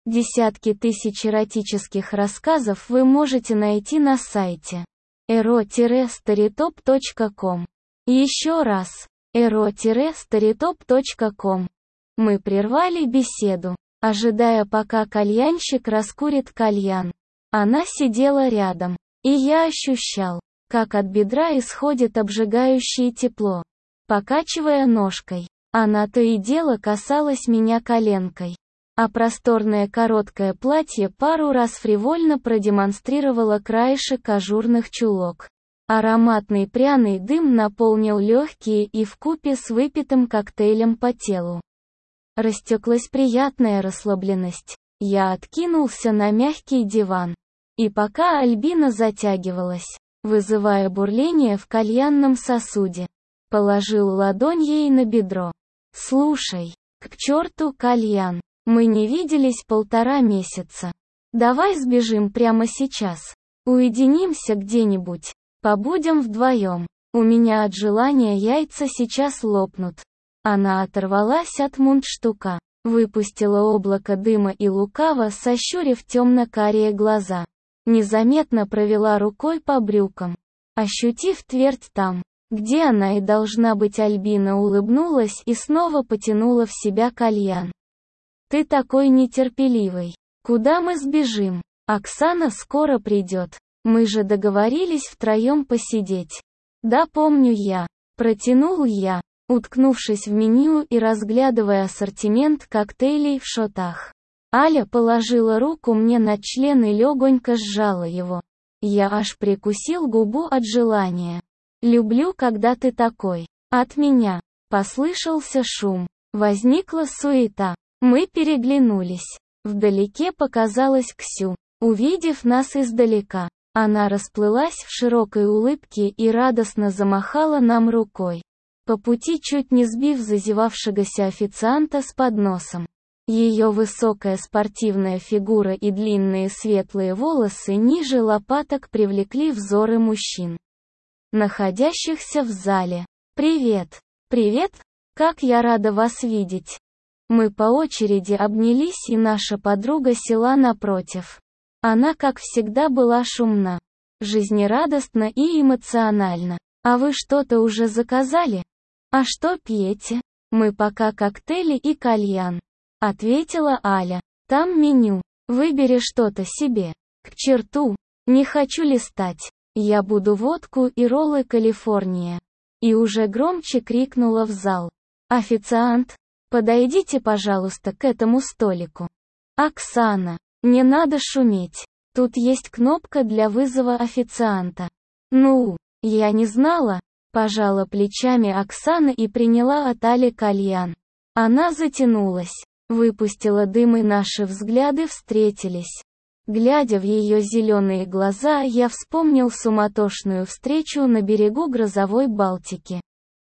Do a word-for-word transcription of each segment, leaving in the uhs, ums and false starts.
Десятки тысяч эротических рассказов вы можете найти на сайте эро старитоп точка ком. Еще раз, эро старитоп точка ком. Мы прервали беседу, ожидая, пока кальянщик раскурит кальян. Она сидела рядом, и я ощущал, как от бедра исходит обжигающее тепло. Покачивая ножкой, она то и дело касалась меня коленкой, а просторное короткое платье пару раз фривольно продемонстрировало краешек ажурных чулок. Ароматный пряный дым наполнил легкие и вкупе с выпитым коктейлем по телу. Растеклась приятная расслабленность. Я откинулся на мягкий диван. И пока Альбина затягивалась, вызывая бурление в кальянном сосуде, положил ладонь ей на бедро. «Слушай, к черту кальян, мы не виделись полтора месяца. Давай сбежим прямо сейчас. Уединимся где-нибудь, побудем вдвоем. У меня от желания яйца сейчас лопнут». Она оторвалась от мундштука, выпустила облако дыма и лукаво, сощурив темно-карие глаза, незаметно провела рукой по брюкам. Ощутив твердь там, где она и должна быть, Альбина улыбнулась и снова потянула в себя кальян. «Ты такой нетерпеливый. Куда мы сбежим? Оксана скоро придет. Мы же договорились втроем посидеть». «Да, помню я», — протянул я, уткнувшись в меню и разглядывая ассортимент коктейлей в шотах. Аля положила руку мне на член и легонько сжала его. Я аж прикусил губу от желания. «Люблю, когда ты такой». От меня послышался шум. Возникла суета. Мы переглянулись. Вдалеке показалась Ксю. Увидев нас издалека, она расплылась в широкой улыбке и радостно замахала нам рукой, по пути чуть не сбив зазевавшегося официанта с подносом. Ее высокая спортивная фигура и длинные светлые волосы ниже лопаток привлекли взоры мужчин, находящихся в зале. «Привет! Привет! Как я рада вас видеть!» Мы по очереди обнялись, и наша подруга села напротив. Она, как всегда, была шумна, жизнерадостна и эмоциональна. «А вы что-то уже заказали? А что пьете?» «Мы пока коктейли и кальян», — ответила Аля. «Там меню. Выбери что-то себе». «К черту! Не хочу листать. Я буду водку и роллы Калифорния». И уже громче крикнула в зал. «Официант, подойдите, пожалуйста, к этому столику». «Оксана, не надо шуметь. Тут есть кнопка для вызова официанта». «Ну, я не знала», — пожала плечами Оксана и приняла от Али кальян. Она затянулась, выпустила дым, и наши взгляды встретились. Глядя в ее зеленые глаза, я вспомнил суматошную встречу на берегу грозовой Балтики.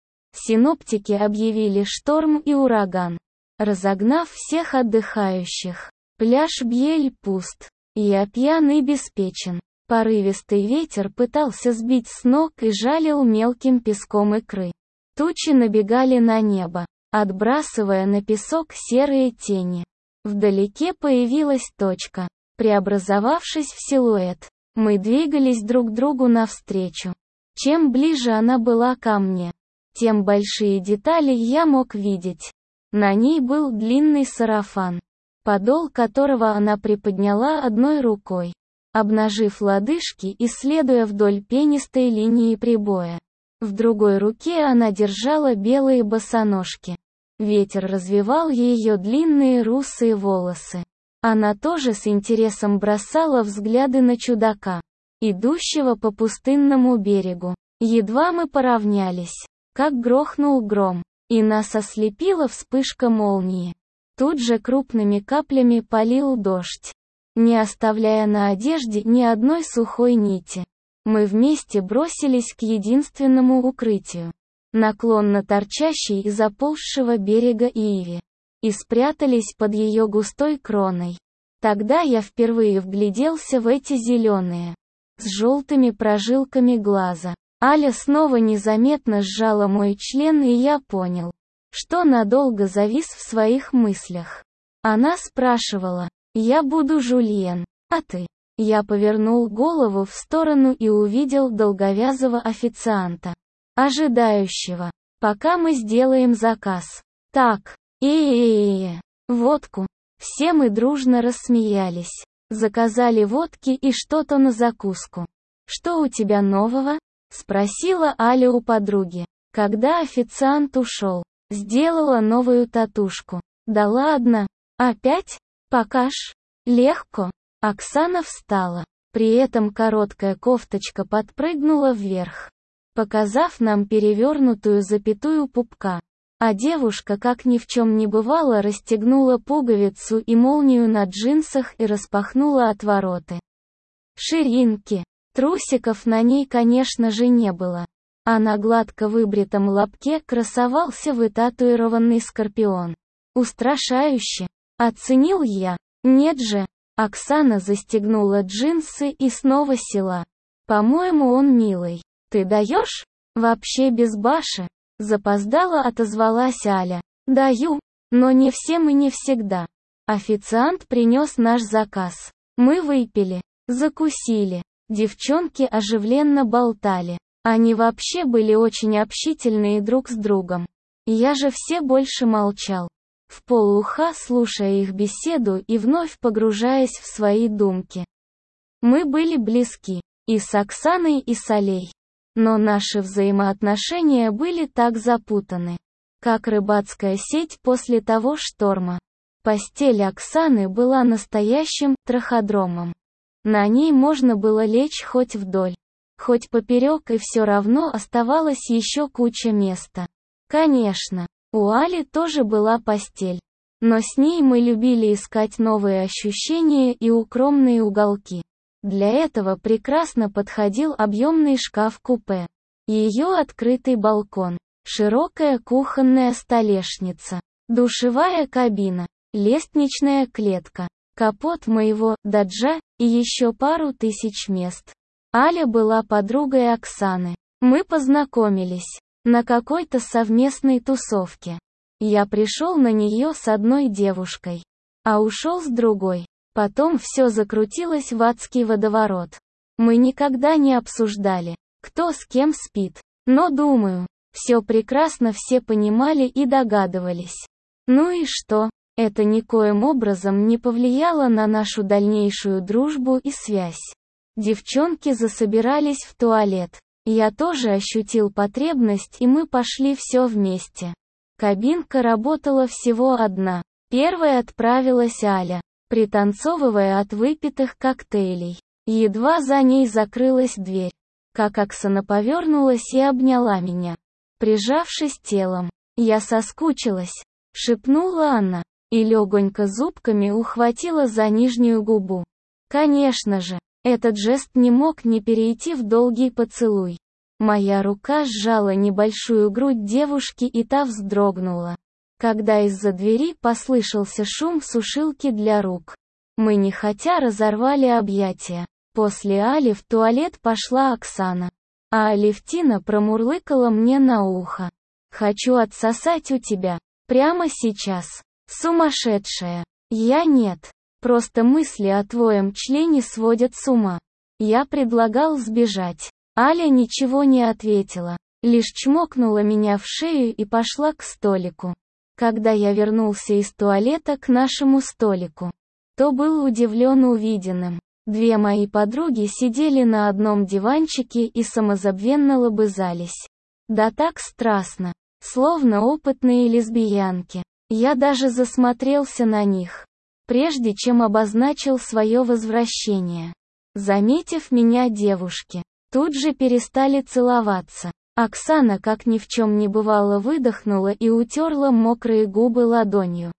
Синоптики объявили шторм и ураган, разогнав всех отдыхающих. Пляж Бьель пуст. Я пьян и беспечен. Порывистый ветер пытался сбить с ног и жалил мелким песком икры. Тучи набегали на небо, отбрасывая на песок серые тени. Вдалеке появилась точка, преобразовавшись в силуэт. Мы двигались друг другу навстречу. Чем ближе она была ко мне, тем большие детали я мог видеть. На ней был длинный сарафан, подол которого она приподняла одной рукой, обнажив лодыжки и следуя вдоль пенистой линии прибоя. В другой руке она держала белые босоножки. Ветер развевал ее длинные русые волосы. Она тоже с интересом бросала взгляды на чудака, идущего по пустынному берегу. Едва мы поравнялись, как грохнул гром, и нас ослепила вспышка молнии. Тут же крупными каплями полил дождь, не оставляя на одежде ни одной сухой нити. Мы вместе бросились к единственному укрытию, наклонно торчащей из оползшего берега иве, и спрятались под ее густой кроной. Тогда я впервые вгляделся в эти зеленые, с желтыми прожилками глаза. Аля снова незаметно сжала мой член, и я понял, что надолго завис в своих мыслях. Она спрашивала: Я буду Жульен. А ты? Я повернул голову в сторону и увидел долговязого официанта, ожидающего, пока мы сделаем заказ. Так, э-э-э, водку. Все мы дружно рассмеялись. Заказали водки и что-то на закуску. «Что у тебя нового?» — спросила Аля у подруги. Когда официант ушел, сделала новую татушку. «Да ладно? Опять? Покаж?» «Легко». Оксана встала. При этом короткая кофточка подпрыгнула вверх, показав нам перевернутую запятую пупка. А девушка, как ни в чем не бывало, расстегнула пуговицу и молнию на джинсах и распахнула отвороты ширинки. Трусиков на ней, конечно же, не было. А на гладко выбритом лобке красовался вытатуированный скорпион. Устрашающе. Оценил я. Нет же. Оксана застегнула джинсы и снова села. По-моему, он милый. Ты даешь? Вообще без баши. Запоздала отозвалась Аля. Даю, но не всем и не всегда. Официант принес наш заказ. Мы выпили, закусили. Девчонки оживленно болтали. Они вообще были очень общительные друг с другом. Я же все больше молчал, в полуха слушая их беседу и вновь погружаясь в свои думки. Мы были близки, и с Оксаной, и с Алей. Но наши взаимоотношения были так запутаны, как рыбацкая сеть после того шторма. Постель Оксаны была настоящим траходромом. На ней можно было лечь хоть вдоль, хоть поперек, и все равно оставалось еще куча места. Конечно, у Али тоже была постель, но с ней мы любили искать новые ощущения и укромные уголки. Для этого прекрасно подходил объемный шкаф-купе, ее открытый балкон, широкая кухонная столешница, душевая кабина, лестничная клетка, капот моего «Даджа» и еще пару тысяч мест. Аля была подругой Оксаны. Мы познакомились на какой-то совместной тусовке. Я пришел на нее с одной девушкой, а ушел с другой. Потом все закрутилось в адский водоворот. Мы никогда не обсуждали, кто с кем спит. Но думаю, все прекрасно все понимали и догадывались. Ну и что? Это никоим образом не повлияло на нашу дальнейшую дружбу и связь. Девчонки засобирались в туалет. Я тоже ощутил потребность, и мы пошли все вместе. Кабинка работала всего одна. Первой отправилась Аля, пританцовывая от выпитых коктейлей. Едва за ней закрылась дверь, как Оксана повернулась и обняла меня, прижавшись телом. «Я соскучилась», — шепнула она, и легонько зубками ухватила за нижнюю губу. Конечно же, этот жест не мог не перейти в долгий поцелуй. Моя рука сжала небольшую грудь девушки, и та вздрогнула, когда из-за двери послышался шум сушилки для рук. Мы нехотя разорвали объятия. После Али в туалет пошла Оксана, а Алевтина промурлыкала мне на ухо. «Хочу отсосать у тебя. Прямо сейчас. Сумасшедшая. Я нет. Просто мысли о твоем члене сводят с ума». Я предлагал сбежать. Аля ничего не ответила, лишь чмокнула меня в шею и пошла к столику. Когда я вернулся из туалета к нашему столику, то был удивлен увиденным. Две мои подруги сидели на одном диванчике и самозабвенно лобызались. Да так страстно, словно опытные лесбиянки. Я даже засмотрелся на них, прежде чем обозначил свое возвращение. Заметив меня, девушки тут же перестали целоваться. Оксана, как ни в чем не бывало, выдохнула и утерла мокрые губы ладонью.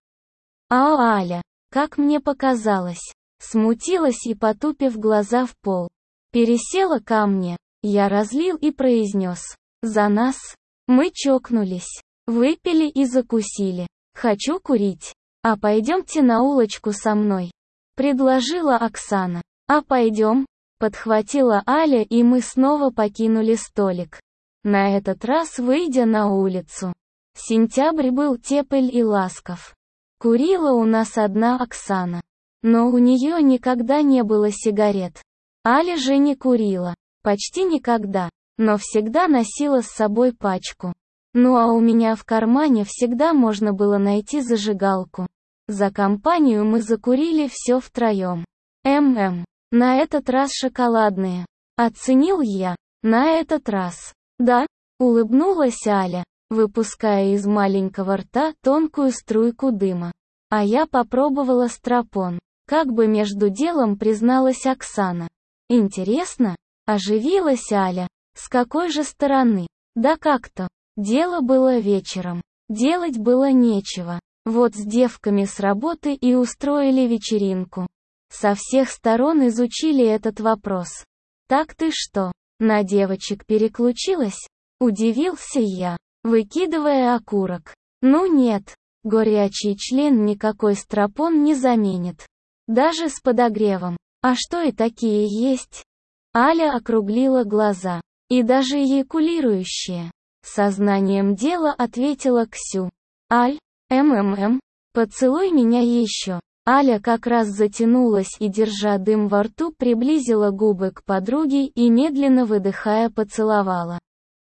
А Аля, как мне показалось, смутилась и, потупив глаза в пол, пересела ко мне. Я разлил и произнес: «За нас». Мы чокнулись, выпили и закусили. «Хочу курить. А пойдемте на улочку со мной», — предложила Оксана. «А пойдем», — подхватила Аля, и мы снова покинули столик, на этот раз выйдя на улицу. Сентябрь был тепл и ласков. Курила у нас одна Оксана. Но у нее никогда не было сигарет. Аля же не курила. Почти никогда. Но всегда носила с собой пачку. Ну а у меня в кармане всегда можно было найти зажигалку. За компанию мы закурили все втроем. ММ. На этот раз шоколадные. Оценил я. На этот раз. Да? Улыбнулась Аля, выпуская из маленького рта тонкую струйку дыма. А я попробовала стропон. Как бы между делом призналась Оксана. Интересно? Оживилась Аля. С какой же стороны? Да как-то. Дело было вечером. Делать было нечего. Вот с девками с работы и устроили вечеринку. Со всех сторон изучили этот вопрос. Так ты что, на девочек переключилась? Удивился я, выкидывая окурок. Ну нет, горячий член никакой стропон не заменит. Даже с подогревом. А что и такие есть? Аля округлила глаза. И даже эякулирующие. Сознанием дела ответила Ксю. Аль, МММ, поцелуй меня еще. Аля как раз затянулась и, держа дым во рту, приблизила губы к подруге и, медленно выдыхая, поцеловала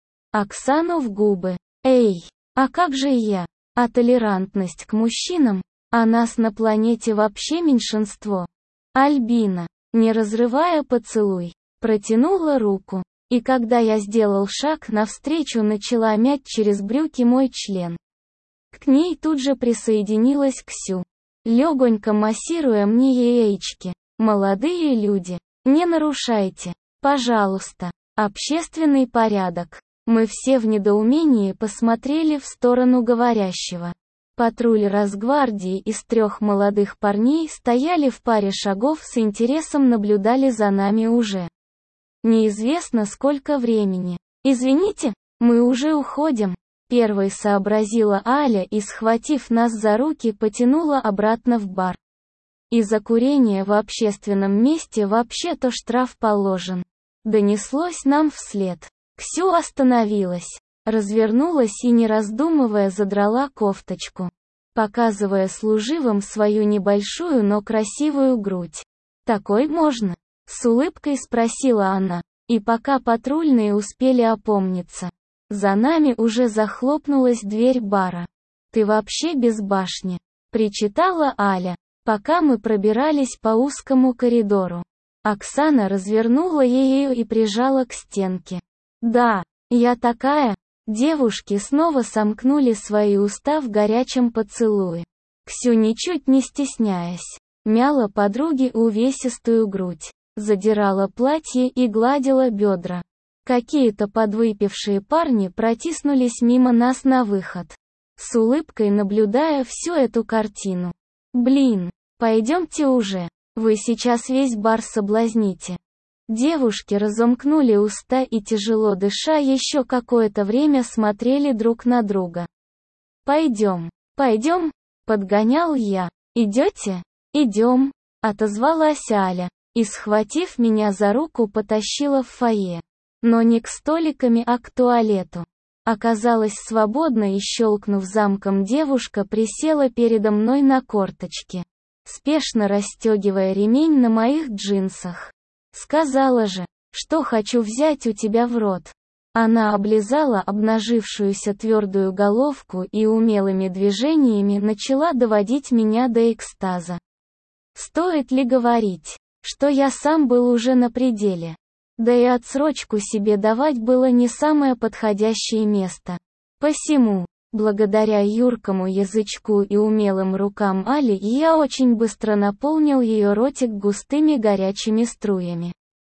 Оксану в губы. Эй, а как же я? А толерантность к мужчинам? А нас на планете вообще меньшинство. Альбина, не разрывая поцелуй, протянула руку. И когда я сделал шаг навстречу, начала мять через брюки мой член. К ней тут же присоединилась Ксю, легонько массируя мне яички. Молодые люди, не нарушайте, пожалуйста, общественный порядок. Мы все в недоумении посмотрели в сторону говорящего. Патруль Росгвардии из трех молодых парней стояли в паре шагов, с интересом наблюдали за нами уже неизвестно сколько времени. «Извините, мы уже уходим», — первой сообразила Аля и, схватив нас за руки, потянула обратно в бар. «И за курение в общественном месте вообще-то штраф положен». Донеслось нам вслед. Ксю остановилась, развернулась и, не раздумывая, задрала кофточку, показывая служивым свою небольшую, но красивую грудь. «Такой можно?» — с улыбкой спросила она. И пока патрульные успели опомниться, за нами уже захлопнулась дверь бара. «Ты вообще без башни», — причитала Аля, пока мы пробирались по узкому коридору. Оксана развернула ее и прижала к стенке. «Да, я такая». Девушки снова сомкнули свои уста в горячем поцелуе. Ксю, ничуть не стесняясь, мяла подруге увесистую грудь, задирала платье и гладила бедра. Какие-то подвыпившие парни протиснулись мимо нас на выход, с улыбкой наблюдая всю эту картину. «Блин, пойдемте уже, вы сейчас весь бар соблазните». Девушки разомкнули уста и, тяжело дыша, еще какое-то время смотрели друг на друга. «Пойдем, пойдем», — подгонял я. «Идете?» «Идем», — отозвалась Аля, и, схватив меня за руку, потащила в фойе. Но не к столикам, а к туалету. Оказалась свободна и, щелкнув замком, девушка присела передо мной на корточки, спешно расстегивая ремень на моих джинсах. «Сказала же, что хочу взять у тебя в рот». Она облизала обнажившуюся твердую головку и умелыми движениями начала доводить меня до экстаза. Стоит ли говорить, что я сам был уже на пределе? Да и отсрочку себе давать было не самое подходящее место. Посему, благодаря юркому язычку и умелым рукам Али, я очень быстро наполнил ее ротик густыми горячими струями.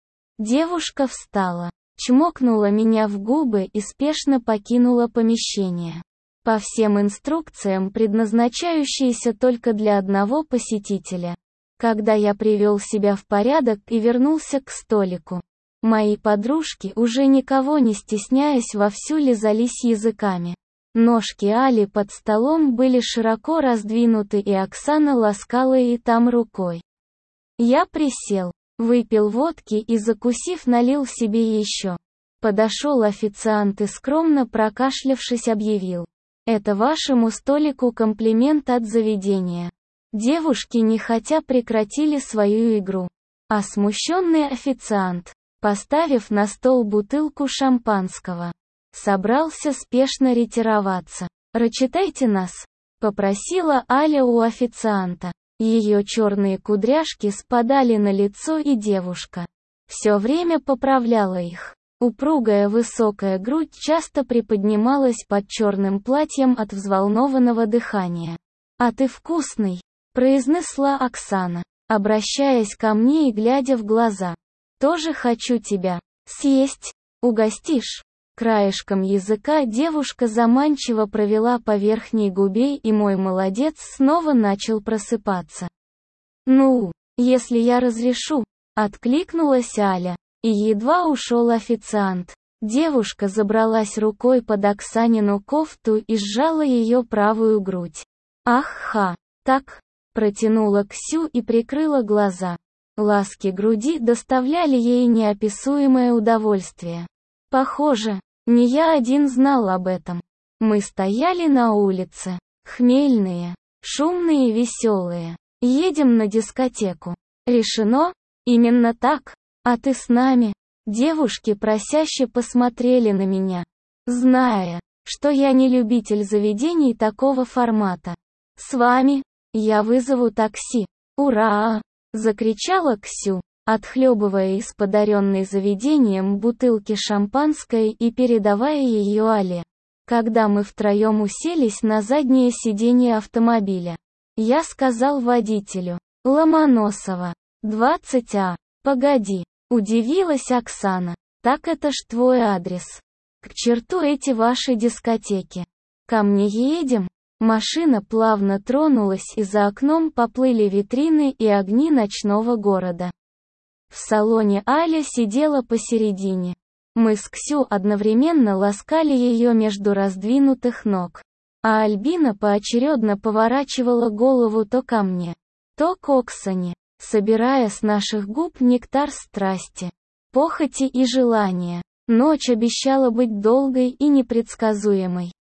Девушка встала, чмокнула меня в губы и спешно покинула помещение. По всем инструкциям, предназначающиеся только для одного посетителя. Когда я привел себя в порядок и вернулся к столику, мои подружки, уже никого не стесняясь, вовсю лизались языками. Ножки Али под столом были широко раздвинуты, и Оксана ласкала и там рукой. Я присел, выпил водки и, закусив, налил себе еще. Подошел официант и, скромно прокашлявшись, объявил: «Это вашему столику комплимент от заведения». Девушки нехотя прекратили свою игру. А смущенный официант, поставив на стол бутылку шампанского, собрался спешно ретироваться. «Рачитайте нас», — попросила Аля у официанта. Ее черные кудряшки спадали на лицо, и девушка все время поправляла их. Упругая высокая грудь часто приподнималась под черным платьем от взволнованного дыхания. «А ты вкусный», — произнесла Оксана, обращаясь ко мне и глядя в глаза. «Тоже хочу тебя съесть. Угостишь?» Краешком языка девушка заманчиво провела по верхней губе, и мой молодец снова начал просыпаться. «Ну, если я разрешу», — откликнулась Аля, и едва ушел официант. Девушка забралась рукой под Оксанину кофту и сжала ее правую грудь. «Ах-ха, так», — протянула Ксю и прикрыла глаза. Ласки груди доставляли ей неописуемое удовольствие. Похоже, не я один знал об этом. Мы стояли на улице, хмельные, шумные и веселые. Едем на дискотеку. Решено? Именно так. А ты с нами? Девушки просяще посмотрели на меня, зная, что я не любитель заведений такого формата. С вами? Я вызову такси. Ура! Закричала Ксю, отхлебывая из подаренной заведением бутылки шампанской и передавая ее Але. Когда мы втроем уселись на заднее сиденье автомобиля, я сказал водителю: «Ломоносова, двадцать А». «Погоди», — удивилась Оксана, — «так это ж твой адрес. К черту эти ваши дискотеки. Ко мне едем?» Машина плавно тронулась, и за окном поплыли витрины и огни ночного города. В салоне Аля сидела посередине. Мы с Ксю одновременно ласкали ее между раздвинутых ног, а Альбина поочередно поворачивала голову то ко мне, то к Оксане, собирая с наших губ нектар страсти, похоти и желания. Ночь обещала быть долгой и непредсказуемой.